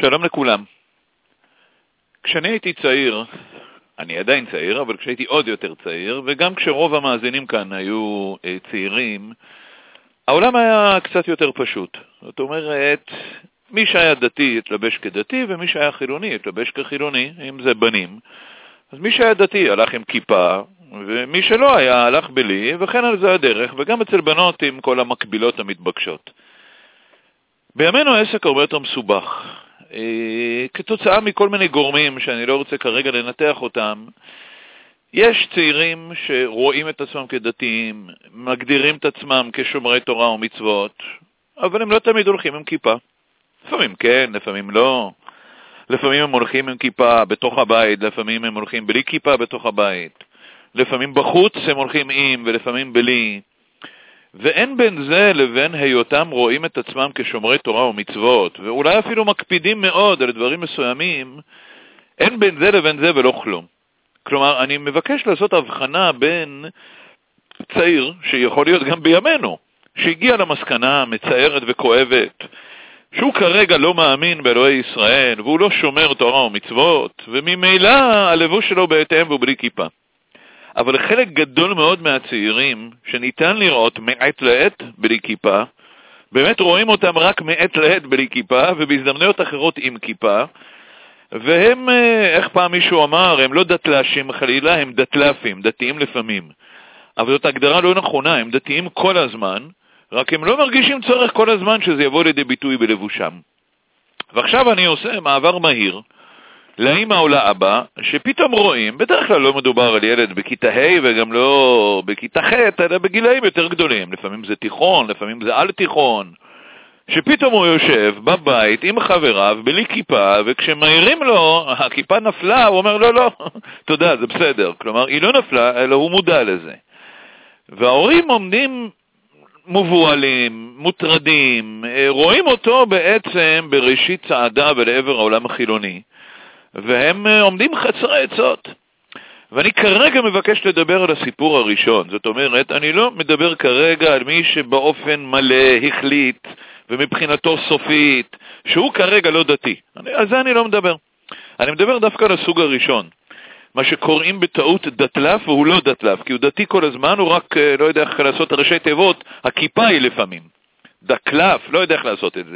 שלום לכולם. כשאני הייתי צעיר, אני עדיין צעיר, אבל כשהייתי עוד יותר צעיר, וגם כשרוב המאזינים כאן היו צעירים, העולם היה קצת יותר פשוט. זאת אומרת, מי שהיה דתי התלבש כדתי, ומי שהיה חילוני התלבש כחילוני, אם זה בנים. אז מי שהיה דתי הלך עם כיפה, ומי שלא היה הלך בלי, וכן על זה הדרך, וגם אצל בנות עם כל המקבילות המתבקשות. בימינו העסק הרבה יותר מסובך. כתוצאה מכל מיני גורמים שאני לא רוצה כרגע לנתח אותם, יש צעירים שרואים את עצמם כדתיים, מגדירים את עצמם כשומרי תורה ומצוות, אבל הם לא תמיד הולכים עם כיפה. לפעמים כן, לפעמים לא. לפעמים הם הולכים עם כיפה בתוך הבית, לפעמים הם הולכים בלי כיפה בתוך הבית. לפעמים בחוץ הם הולכים עם ולפעמים בלי. ואין בין זה לבין היותם רואים את עצמם כשומרי תורה ומצוות, ואולי אפילו מקפידים מאוד על דברים מסוימים, אין בין זה לבין זה ולא כלום. כלומר, אני מבקש לעשות הבחנה בין צעיר, שיכול להיות גם בימינו, שהגיע למסקנה מצערת וכואבת, שהוא כרגע לא מאמין באלוהי ישראל, והוא לא שומר תורה ומצוות, וממילא הלבוש שלו בהתאם והוא בלי כיפה. אבל חלק גדול מאוד מהצעירים, שניתן לראות מעת לעת בלי כיפה, באמת רואים אותם רק מעת לעת בלי כיפה, ובהזדמנויות אחרות עם כיפה, והם, איך פעם מישהו אמר, הם לא דתל"שים חלילה, הם דתל"פים, דתיים לפעמים. אבל זאת הגדרה לא נכונה, הם דתיים כל הזמן, רק הם לא מרגישים צורך כל הזמן שזה יבוא לידי ביטוי בלבושם. ועכשיו אני עושה מעבר מהיר, לאמא או לאבא, שפתאום רואים, בדרך כלל לא מדובר על ילד בכיתה ה' וגם לא בכיתה ח', אלא בגילאים יותר גדולים, לפעמים זה תיכון, לפעמים זה על תיכון, שפתאום הוא יושב בבית עם חבריו בלי כיפה, וכשמעירים לו, הכיפה נפלה, הוא אומר לא, תודה, זה בסדר. כלומר, היא לא נפלה, אלא הוא מודע לזה. וההורים עומדים מבועלים, מוטרדים, רואים אותו בעצם בראשית צעדה ולעבר העולם החילוני, והם עומדים חסרי עצות. ואני כרגע מבקש לדבר על הסיפור הראשון. זאת אומרת, אני לא מדבר כרגע על מי שבאופן מלא החליט, ומבחינתו סופית, שהוא כרגע לא דתי. על זה אני לא מדבר. אני מדבר דווקא על הסוג הראשון. מה שקוראים בטעות דתל"ף, והוא לא דתל"ף, כי הוא דתי כל הזמן, הוא רק לא יודע איך לעשות ראשי תיבות, הכיפה היא לפעמים. דקל"ף, לא יודע איך לעשות את זה.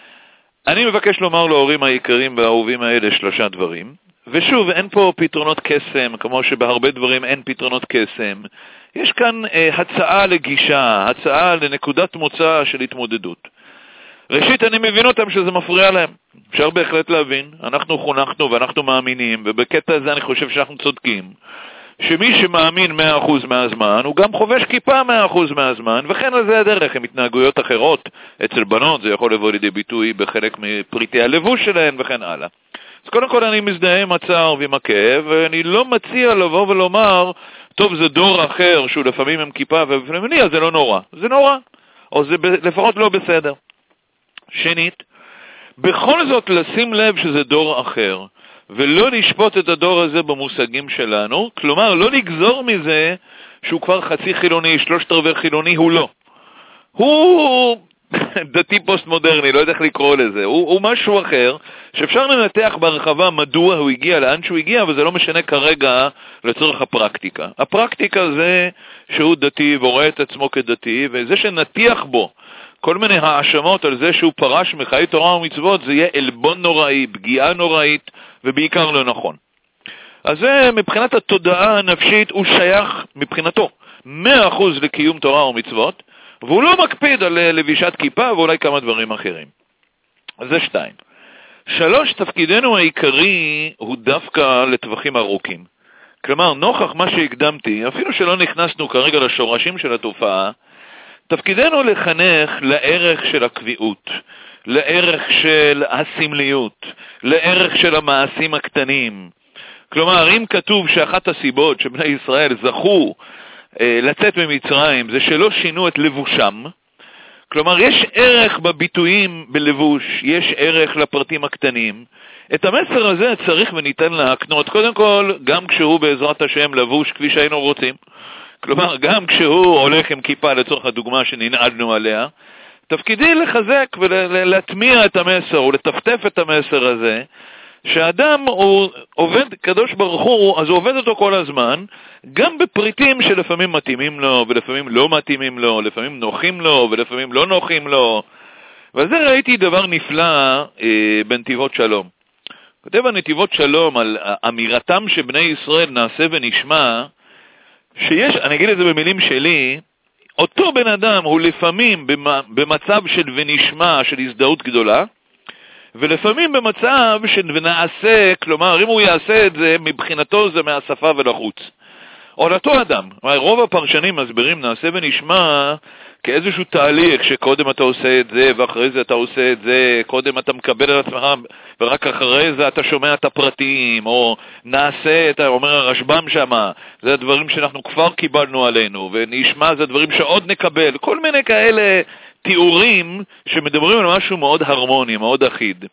אני מבקש לומר להורים היקרים והאהובים האלה 3 דברים, ושוב, אין פה פתרונות קסם, כמו שבהרבה דברים אין פתרונות קסם. יש כאן הצעה לגישה, הצעה לנקודת מוצא של התמודדות. ראשית, אני מבין אותם שזה מפריע להם. אפשר בהחלט להבין, אנחנו חונכנו ואנחנו מאמינים, ובקטע הזה אני חושב שאנחנו צודקים, שמי שמאמין 100% מהזמן, הוא גם חובש כיפה 100% מהזמן, וכן על זה הדרך, עם התנהגויות אחרות. אצל בנות זה יכול לבוא לידי ביטוי בחלק מפריטי הלבוש שלהן וכן הלאה. אז קודם כל אני מזדהה עם הצער ועם הכאב, ואני לא מציע לבוא ולומר, טוב, זה דור אחר שהוא לפעמים עם כיפה ובפלמיני, אז זה לא נורא. זה נורא, או זה לפחות לא בסדר. שנית, בכל זאת לשים לב שזה דור אחר, ולא לשפוט את הדור הזה במושגים שלנו, כלומר לא לגזור מזה שהוא כבר חצי חילוני, 3/4 חילוני, הוא לא. הוא דתי פוסט מודרני, לא יודע איך לקרוא לזה, הוא משהו אחר, שאפשר לנתח בהרחבה מדוע הוא הגיע לאן שהוא הגיע, אבל זה לא משנה כרגע לצורך הפרקטיקה. הפרקטיקה זה שהוא דתי ורואה את עצמו כדתי, וזה שנתיח בו כל מיני האשמות על זה שהוא פרש מחיי תורה ומצוות, זה יהיה אלבון נוראי, פגיעה נוראית, ובעיקר לא נכון. אז זה מבחינת התודעה הנפשית, הוא שייך מבחינתו 100% לקיום תורה ומצוות, והוא לא מקפיד על לבישת כיפה ואולי כמה דברים אחרים. אז זה 2. 3, תפקידנו העיקרי הוא דווקא לטווחים ארוכים. כלומר, נוכח מה שהקדמתי, אפילו שלא נכנסנו כרגע לשורשים של התופעה, תפקידנו לחנך לערך של הקביעות, לערך של הסמליות, לערך של המעשים הקטנים. כלומר, אם כתוב שאחת הסיבות שבני ישראל זכו לצאת ממצרים זה שלא שינו את לבושם, כלומר יש ערך בביטויים בלבוש, יש ערך לפרטים הקטנים. את המסר הזה צריך וניתן להקנות, קודם כל, גם כשהוא בעזרת השם לבוש כפי שהיינו רוצים, כלומר גם כשהוא הולך עם כיפה לצורך הדוגמה שננעדנו עליה, תפקידי לחזק ולהטמיע את המסר, ולטפטף את המסר הזה, שאדם הוא עובד, קדוש ברוך הוא, אז הוא עובד אותו כל הזמן, גם בפריטים שלפעמים מתאימים לו, ולפעמים לא מתאימים לו, לפעמים נוחים לו, ולפעמים לא נוחים לו. וזה ראיתי דבר נפלא בנתיבות שלום. כותב הנתיבות שלום על אמירתם שבני ישראל נעשה ונשמע, שיש, אני אגיד את זה במילים שלי, אותו בן אדם הוא לפעמים במצב של ונשמע, של הזדהות גדולה, ולפעמים במצב של ונעשה, כלומר, אם הוא יעשה את זה, מבחינתו זה מהשפה ולחוץ. או לאותו אדם. רוב הפרשנים מסבירים נעשה ונשמע כאיזשהו תהליך שקודם אתה עושה את זה, ואחרי זה אתה עושה את זה, קודם אתה מקבל על עצמך, ורק אחרי זה אתה שומע את הפרטים, או נעשה, אתה אומר הרשב"ם שמה, זה הדברים שאנחנו כבר קיבלנו עלינו, ונשמע זה הדברים שעוד נקבל, כל מיני כאלה תיאורים שמדברים על משהו מאוד הרמוני, מאוד אחיד.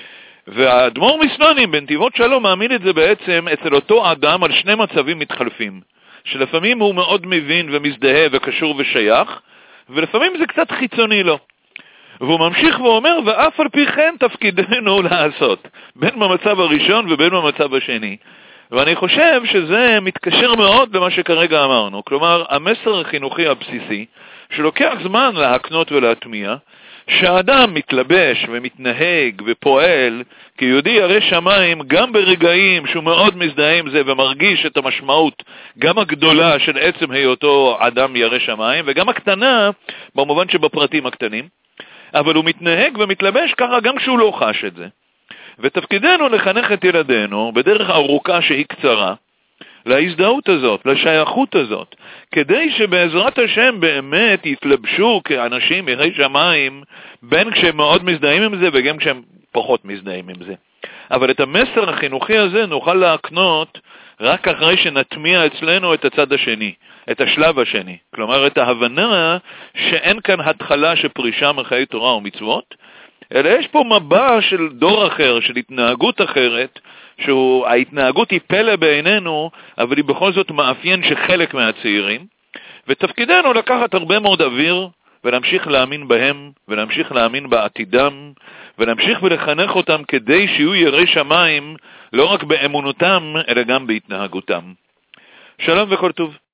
והאדמו"ר מסלונים בנתיבות שלום מעמיד את זה בעצם אצל אותו אדם על שני מצבים מתחלפים, שלפעמים הוא מאוד מבין ומזדהה וקשור ושייך, ולפעמים זה קצת חיצוני לו. והוא ממשיך ואומר, ואף על פי כן תפקידנו לעשות, בין במצב הראשון ובין במצב השני. ואני חושב שזה מתקשר מאוד למה שכרגע אמרנו, כלומר המסר החינוכי הבסיסי, שלוקח זמן להקנות ולהטמיע, שהאדם מתלבש ומתנהג ופועל כיהודי ירא שמיים גם ברגעים שהוא מאוד מזדהה עם זה ומרגיש את המשמעות גם הגדולה של עצם היותו אדם ירא שמיים וגם הקטנה במובן שבפרטים הקטנים, אבל הוא מתנהג ומתלבש ככה גם כשהוא לא חש את זה. ותפקידנו לחנך את ילדינו בדרך ארוכה שהיא קצרה להזדהות הזאת, לשייכות הזאת, כדי שבעזרת השם באמת יתלבשו כאנשים יראי שמיים, בין כשהם מאוד מזדהים עם זה וגם כשהם פחות מזדהים עם זה. אבל את המסר החינוכי הזה נוכל להקנות רק אחרי שנטמיע אצלנו את הצד השני, את השלב השני. כלומר, את ההבנה שאין כאן התחלה שפרישה מחיי תורה ומצוות, אלא יש פה מבע של דור אחר, של התנהגות אחרת, שההתנהגות היא פלא בעינינו, אבל היא בכל זאת מאפיין שחלק מהצעירים, ותפקידנו לקחת הרבה מאוד אוויר, ולהמשיך להאמין בהם, ולהמשיך להאמין בעתידם, ולהמשיך ולחנך אותם כדי שיהיו יראי שמיים, לא רק באמונותם, אלא גם בהתנהגותם. שלום וכל טוב.